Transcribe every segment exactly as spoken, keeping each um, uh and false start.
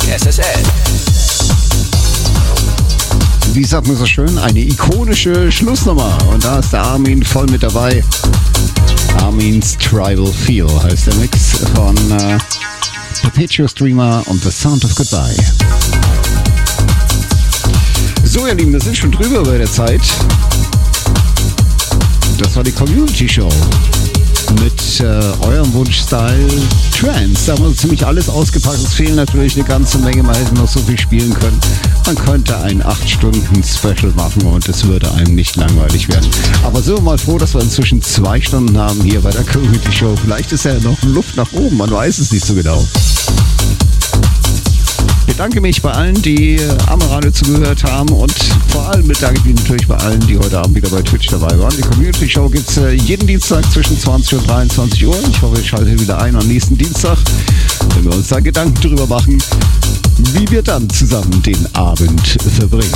S S L. Wie sagt man so schön, eine ikonische Schlussnummer. Und da ist der Armin voll mit dabei. Armin's Tribal Feel heißt der Mix von äh, Perpetual Streamer und The Sound of Goodbye. So, ihr Lieben, wir sind schon drüber bei der Zeit. Das war die Community Show mit äh, eurem Wunschstyle Trance. Da haben wir ziemlich alles ausgepackt. Es fehlen natürlich eine ganze Menge, man hätte noch so viel spielen können. Man könnte ein acht Stunden Special machen und es würde einem nicht langweilig werden. Aber sind wir mal froh, dass wir inzwischen zwei Stunden haben hier bei der Community Show. Vielleicht ist ja noch Luft nach oben, man weiß es nicht so genau. Ich bedanke mich bei allen, die am Radio zugehört haben und vor allem bedanke ich mich natürlich bei allen, die heute Abend wieder bei Twitch dabei waren. Die Community Show gibt es äh, jeden Dienstag zwischen zwanzig und dreiundzwanzig Uhr. Ich hoffe, ich schalte wieder ein am nächsten Dienstag, wenn wir uns da Gedanken drüber machen, wie wir dann zusammen den Abend verbringen.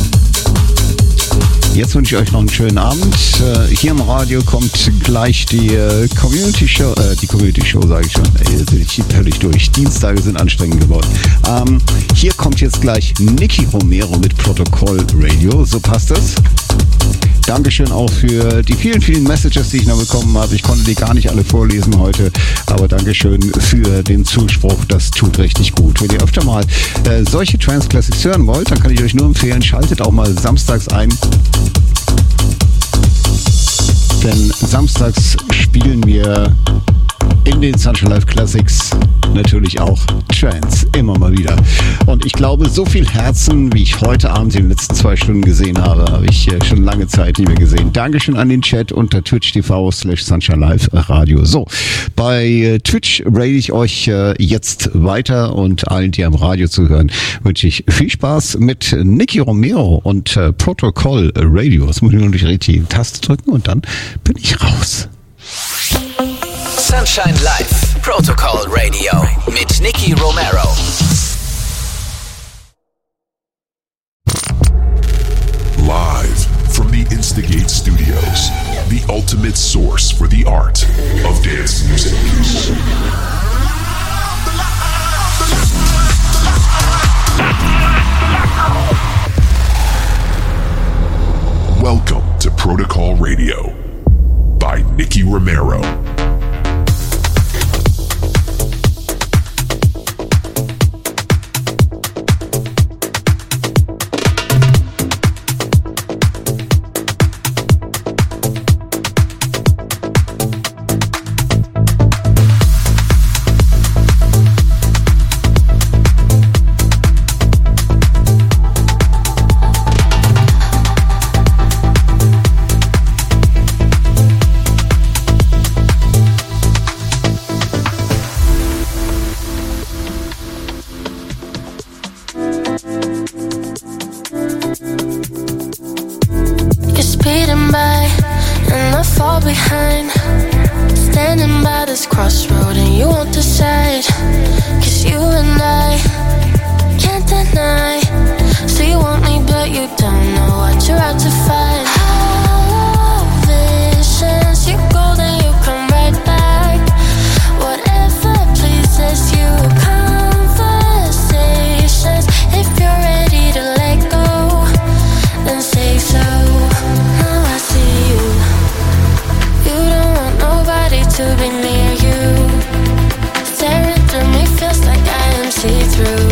Jetzt wünsche ich euch noch einen schönen Abend. Äh, hier im Radio kommt gleich die äh, Community Show, äh, die Community Show sage ich schon, ey, jetzt bin ich völlig durch. Dienstage sind anstrengend geworden. Ähm, hier kommt jetzt gleich Nicky Romero mit Protokoll Radio, so passt das. Dankeschön auch für die vielen, vielen Messages, die ich noch bekommen habe. Ich konnte die gar nicht alle vorlesen heute, aber Dankeschön für den Zuspruch. Das tut richtig gut. Wenn ihr öfter mal äh, solche Trance Classics hören wollt, dann kann ich euch nur empfehlen, schaltet auch mal samstags ein. Denn samstags spielen wir in den Sunshine Live Classics natürlich auch Trance, immer mal wieder. Und ich glaube, so viel Herzen, wie ich heute Abend in den letzten zwei Stunden gesehen habe, habe ich äh, schon lange Zeit nicht mehr gesehen. Dankeschön an den Chat unter twitch punkt t v slash Sunshine Live Radio. So, bei äh, Twitch rate ich euch äh, jetzt weiter und allen, die am Radio zuhören, wünsche ich viel Spaß mit Nicky Romero und äh, Protokoll Radio. Das muss ich nur durch die richtige Taste drücken und dann bin ich raus. Sunshine Live, Protokoll Radio mit Nicky Romero. Live from the Instigate Studios, the ultimate source for the art of dance music. Welcome to Protokoll Radio by Nicky Romero.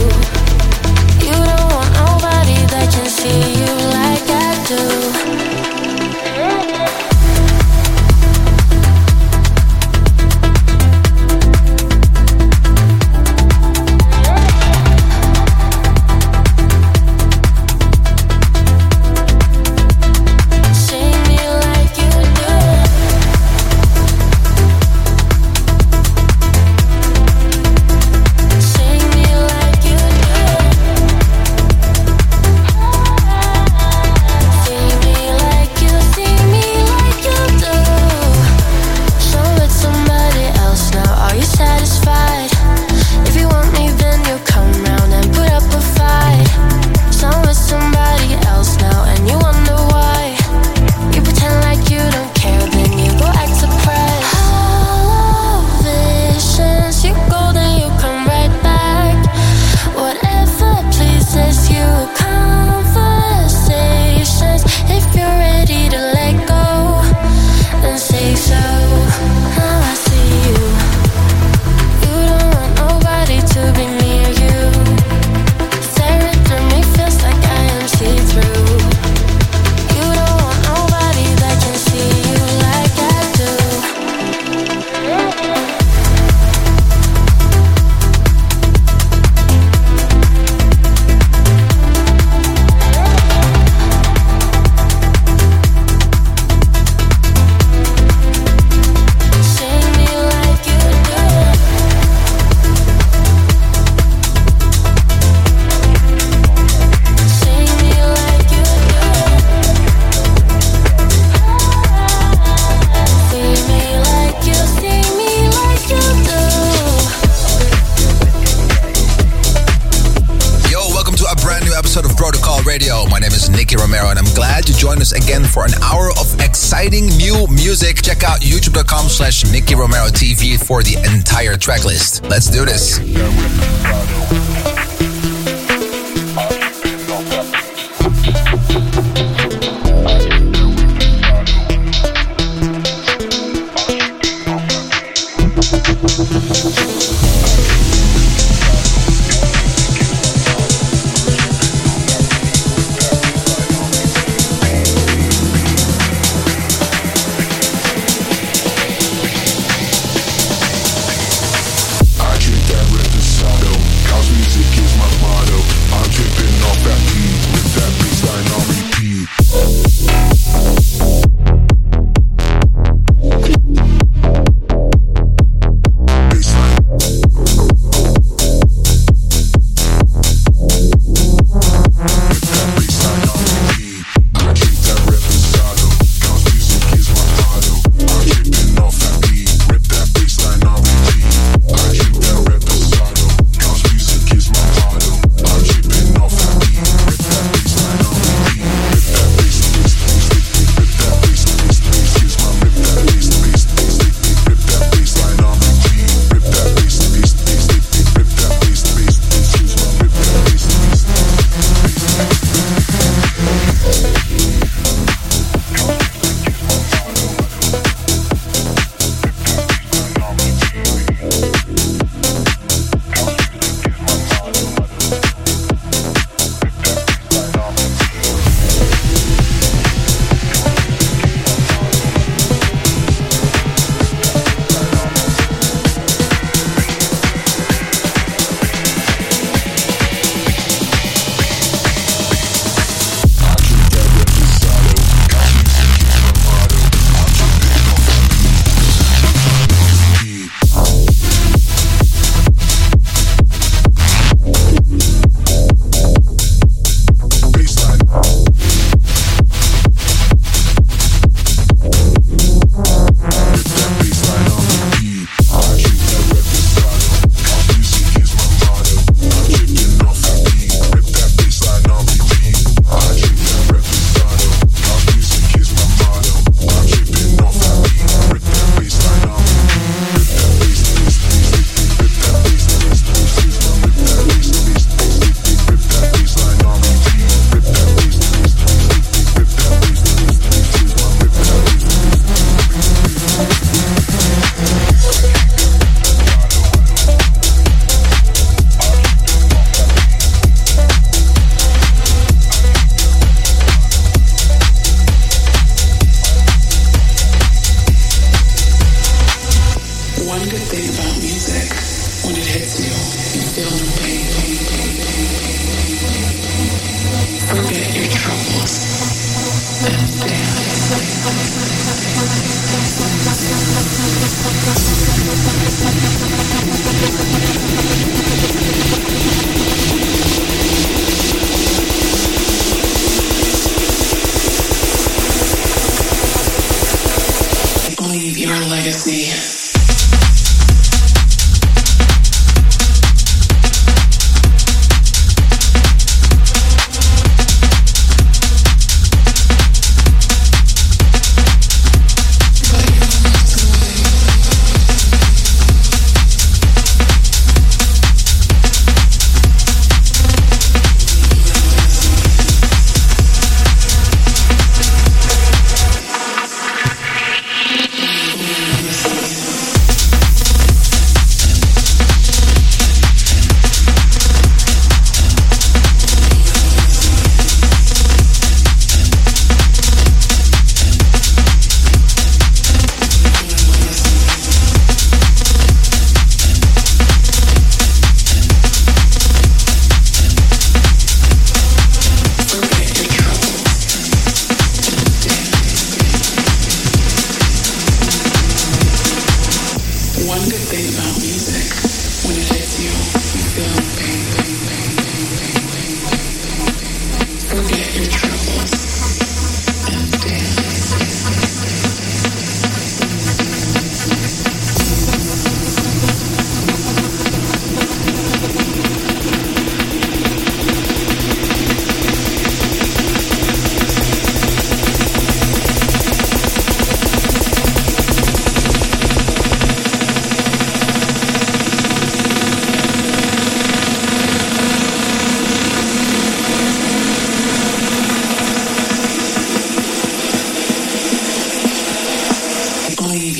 See you like I do. exciting new music. Check out youtube.com slash Nicky Romero TV for the entire track list. Let's do this.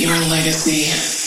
your legacy.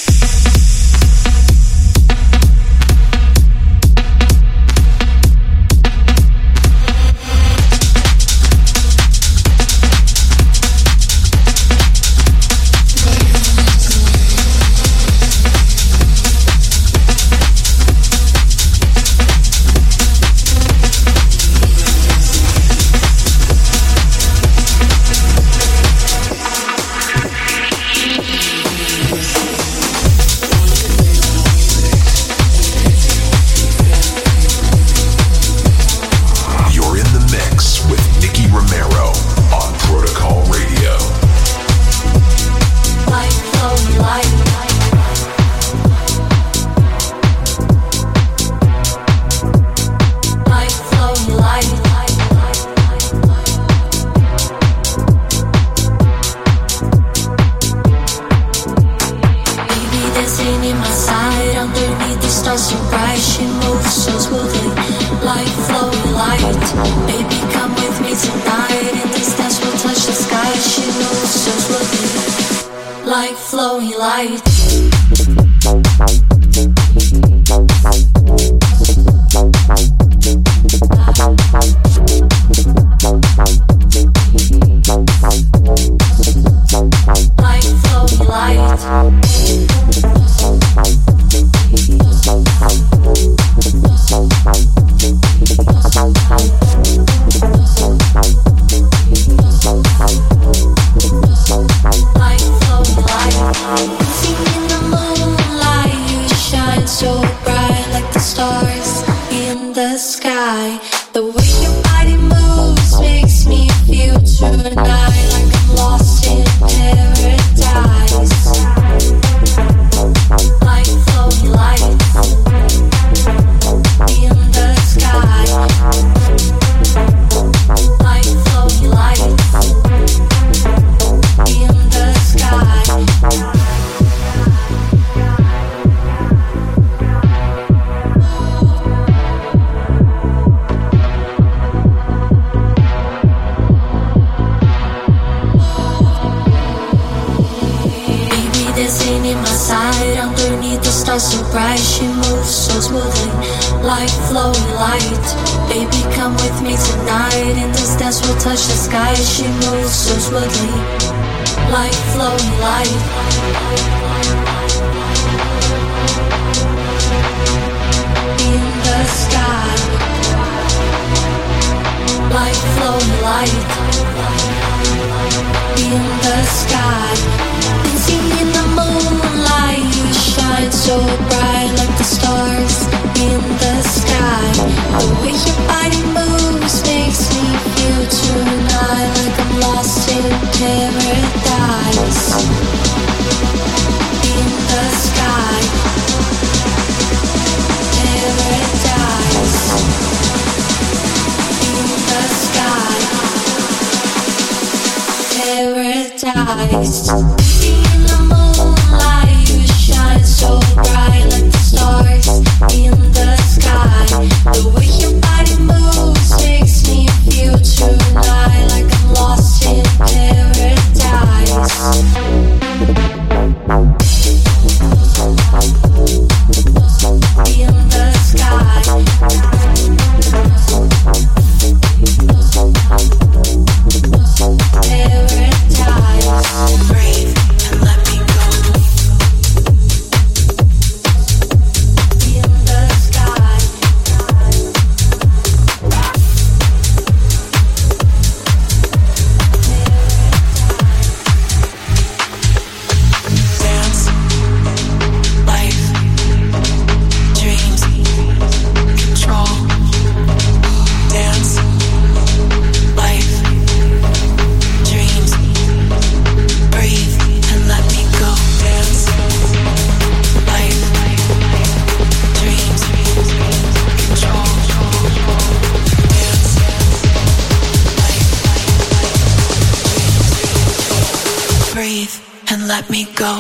Let me go.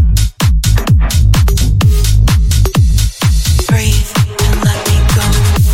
Breathe and let me go.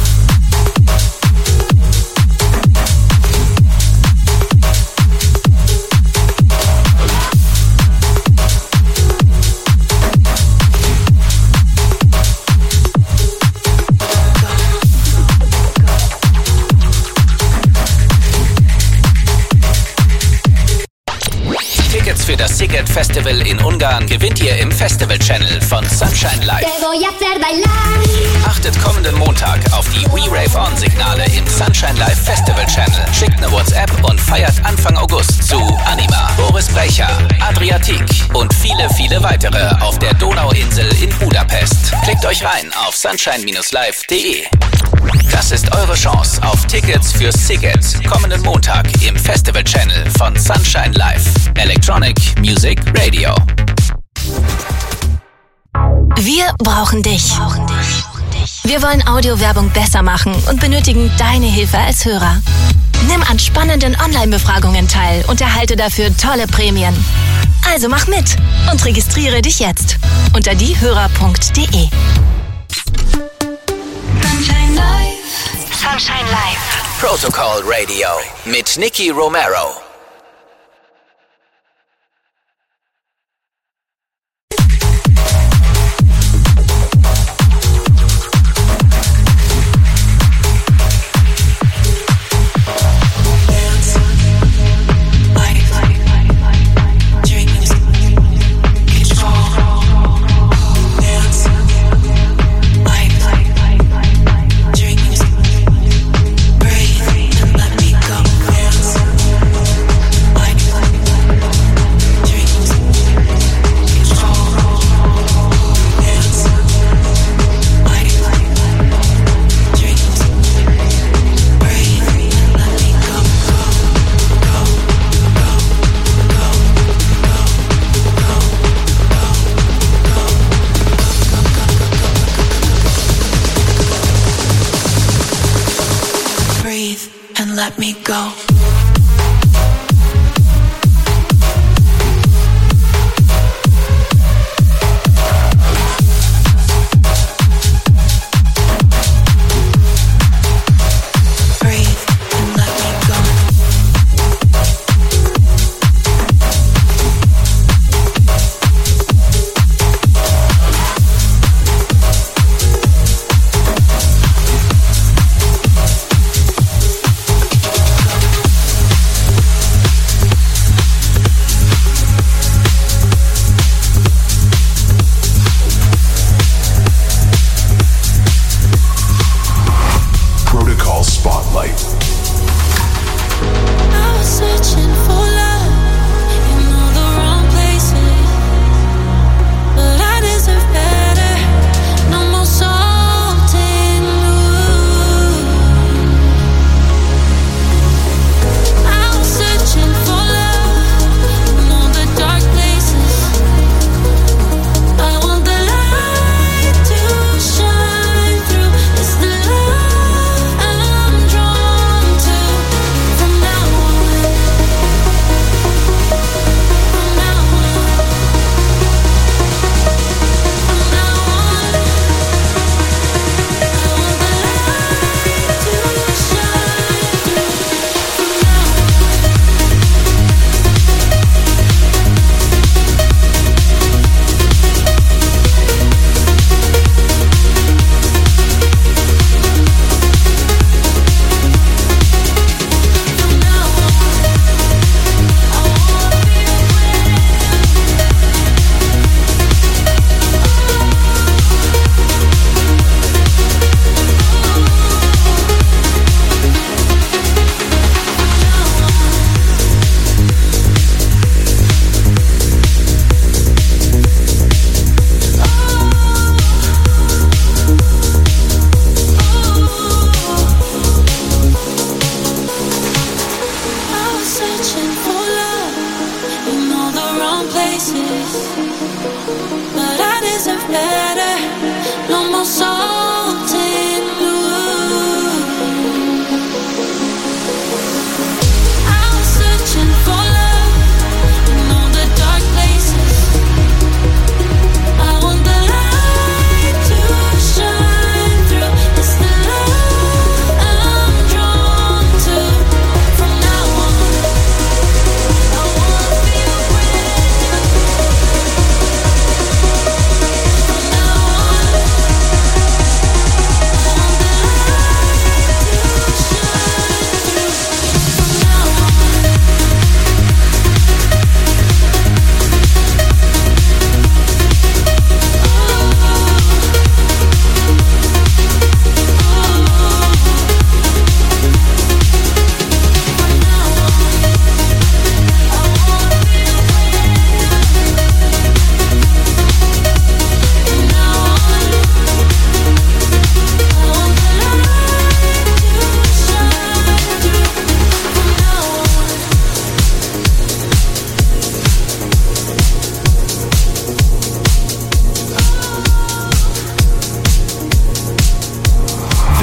das Sziget Festival in Ungarn gewinnt ihr im Festival Channel von Sunshine Live. Achtet kommenden Montag auf die We Rave On Signale im Sunshine Live Festival Channel. Schickt eine WhatsApp und feiert Anfang August zu Anima, Boris Brecher, Adriatik und viele, viele weitere auf der Donauinsel in Budapest. Klickt euch rein auf sunshine Bindestrich live Punkt de. Das ist eure Chance auf Tickets für Sziget kommenden Montag im Festival Channel von Sunshine Live. Electronic Music Radio. Wir brauchen dich. Wir wollen Audiowerbung besser machen und benötigen deine Hilfe als Hörer. Nimm an spannenden Online-Befragungen teil und erhalte dafür tolle Prämien. Also mach mit und registriere dich jetzt unter diehörer Punkt de. Sunshine Live. Sunshine Live. Protocol Radio mit Nicky Romero. Let me go.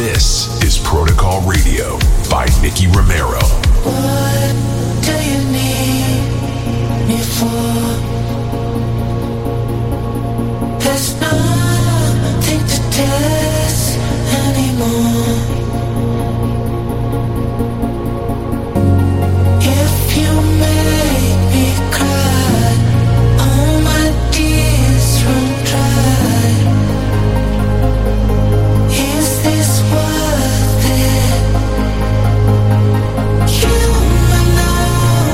This is Protocol Radio by Nicky Romero. What do you need me for? There's nothing to test anymore. If you make me cry, all my tears run dry. Is this worth it? Human now,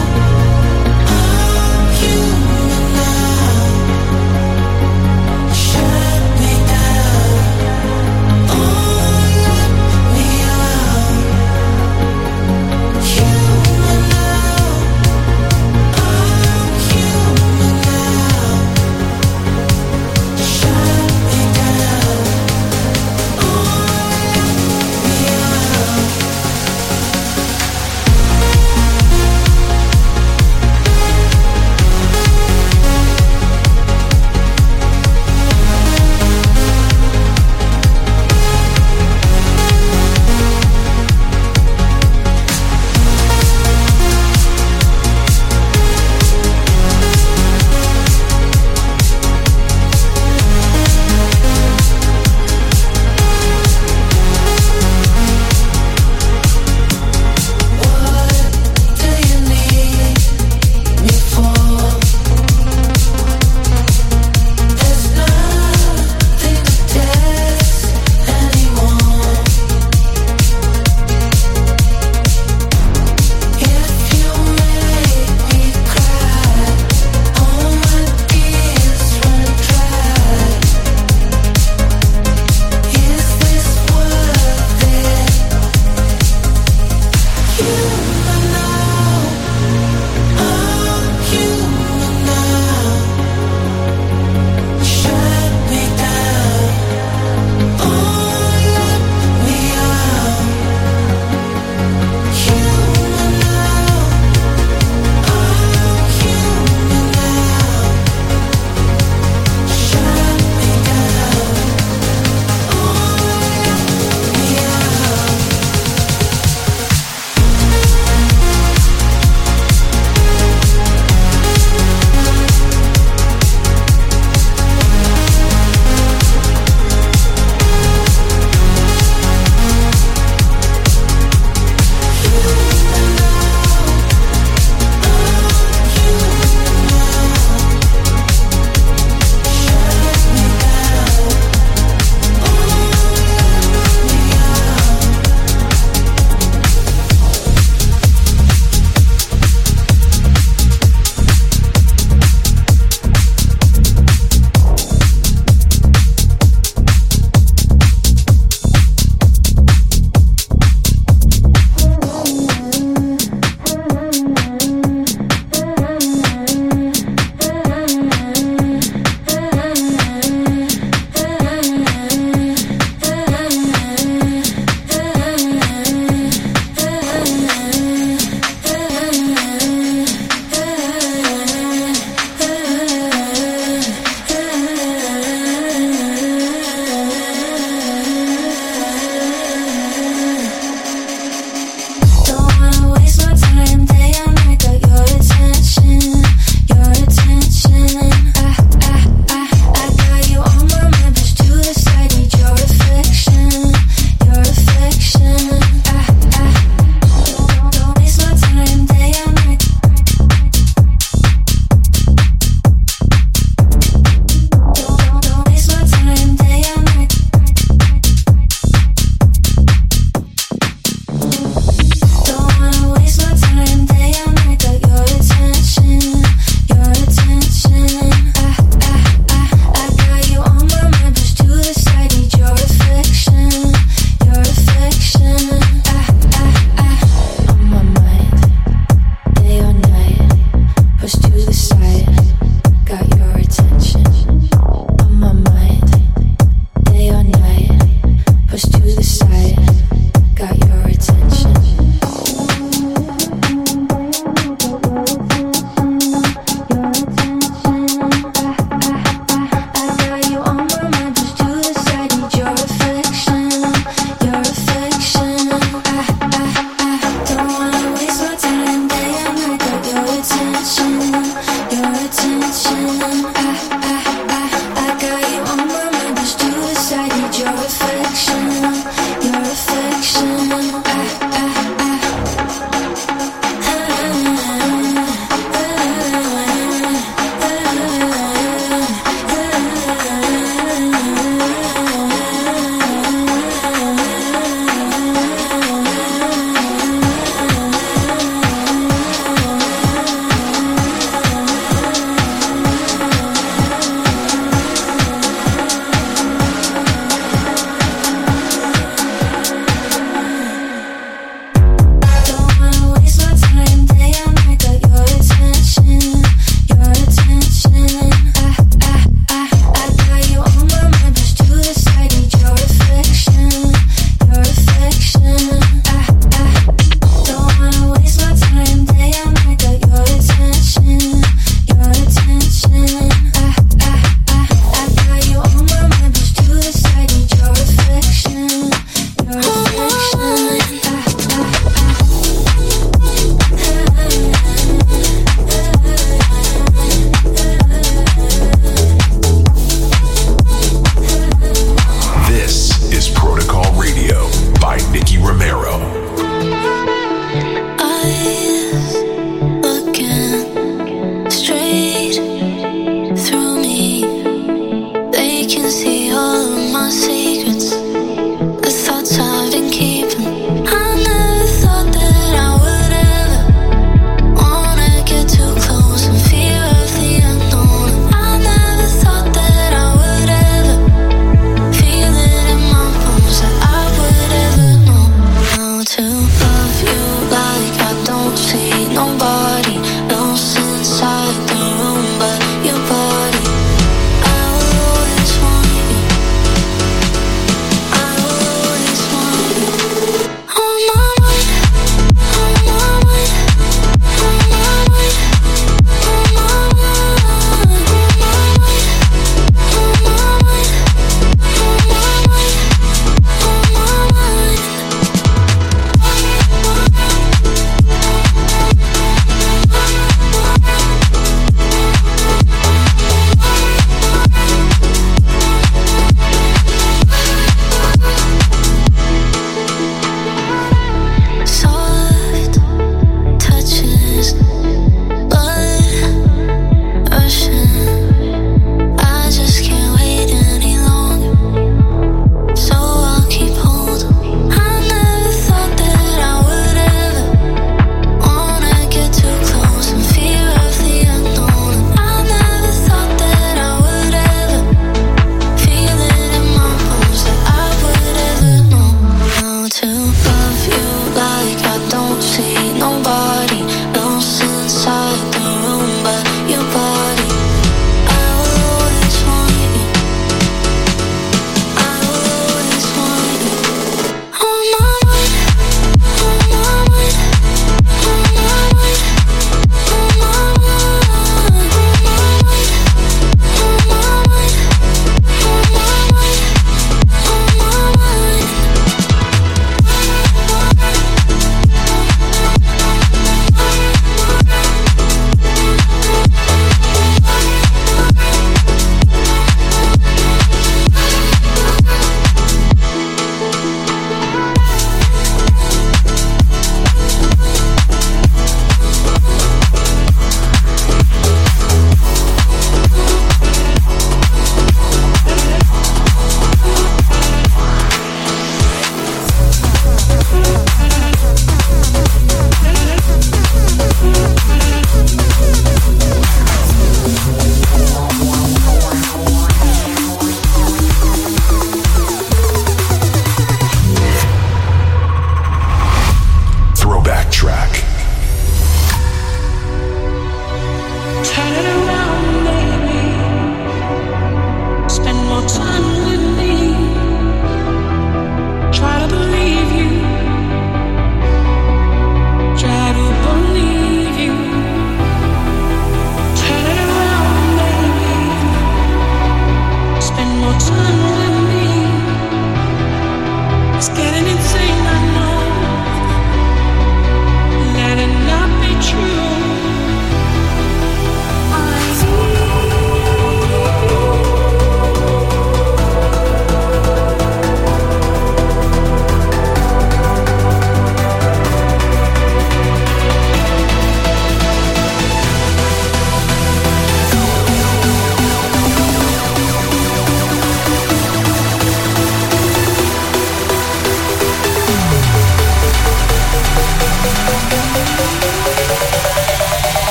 I'm human now. Shut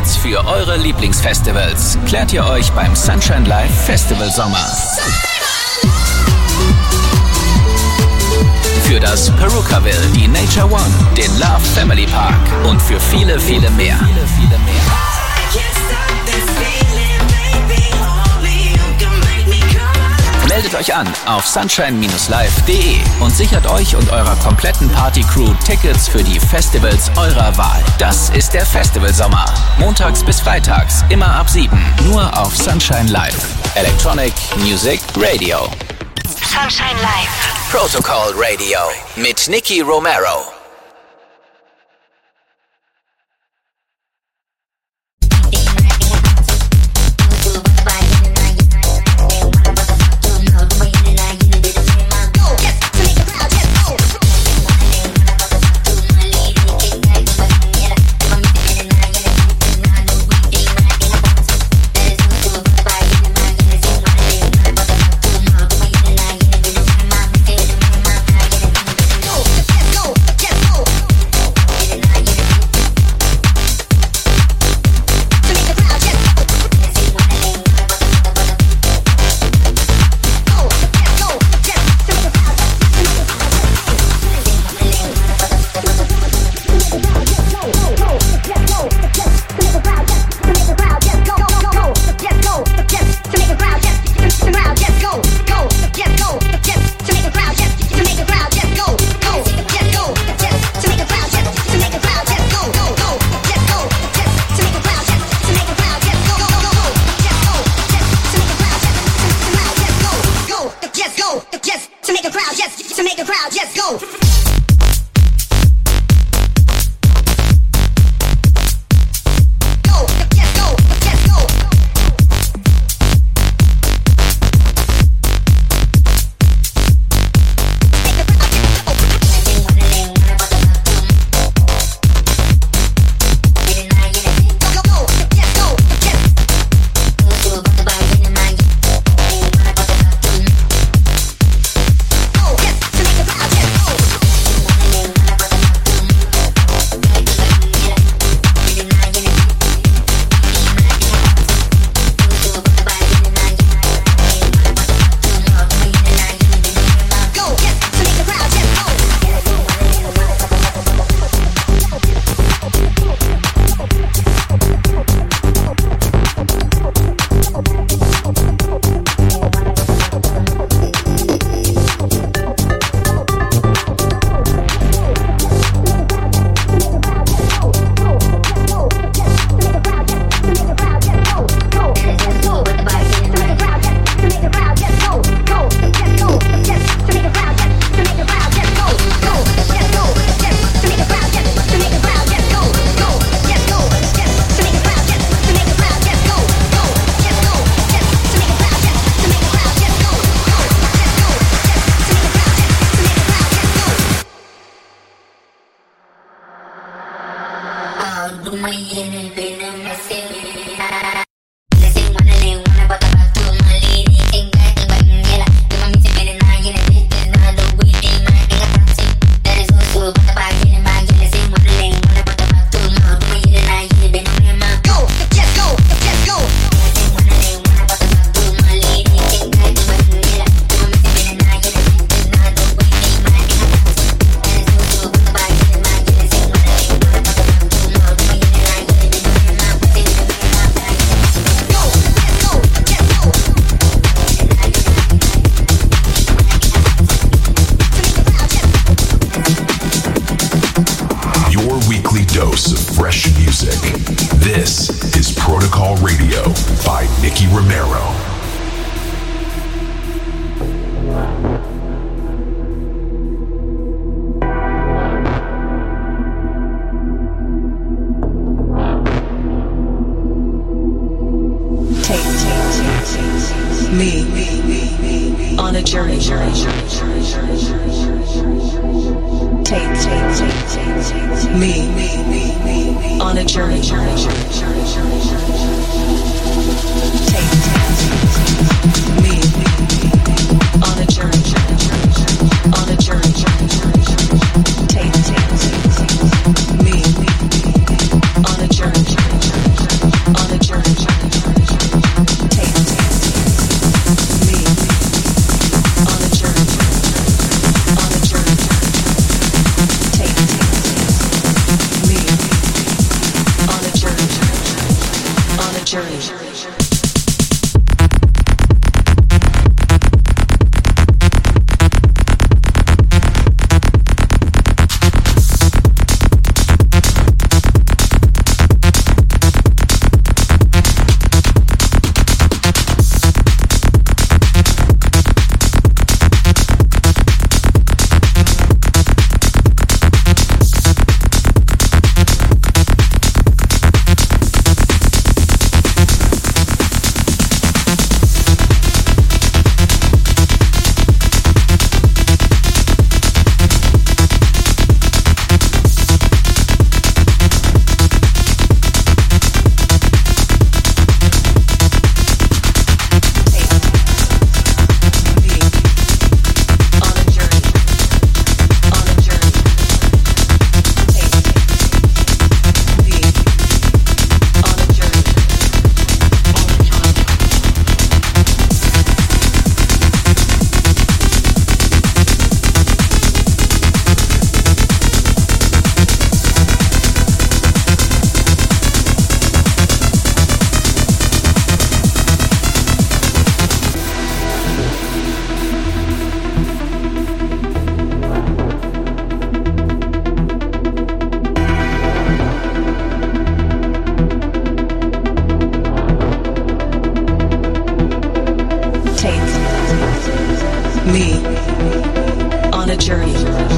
Tickets für eure Lieblingsfestivals klärt ihr euch beim Sunshine Live Festival Sommer. Für das Perukaville, die Nature One, den Love Family Park und für viele, viele mehr. Viele, viele mehr. Meldet euch an auf sunshine Bindestrich live Punkt de und sichert euch und eurer kompletten Party-Crew Tickets für die Festivals eurer Wahl. Das ist der Festivalsommer. Montags bis freitags, immer ab sieben. Nur auf Sunshine Live. Electronic Music Radio. Sunshine Live. Protocol Radio mit Nicky Romero. Take me on a journey. on a journey.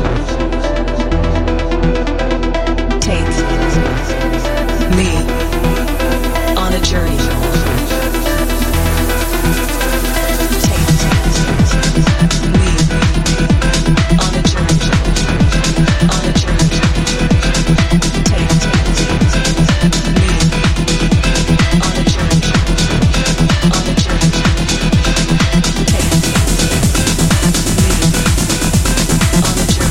Take me on a journey. On a journey.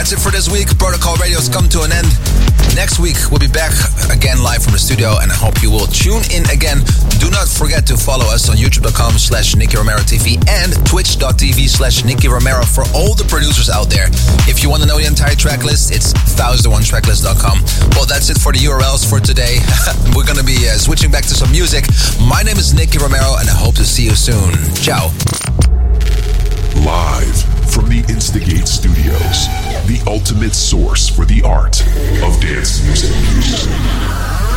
That's it for this week. Protocol Radio's come to an end. Next week, we'll be back again live from the studio, and I hope you will tune in again. Do not forget to follow us on youtube.com slash Nicky Romero TV and twitch.tv slash Nicky Romero for all the producers out there. If you want to know the entire track list, it's one thousand one tracklist dot com. Well, that's it for the U R Ls for today. We're going to be uh, switching back to some music. My name is Nicky Romero, and I hope to see you soon. Ciao. Live from the Instigate Studios, the ultimate source for the art of dance music.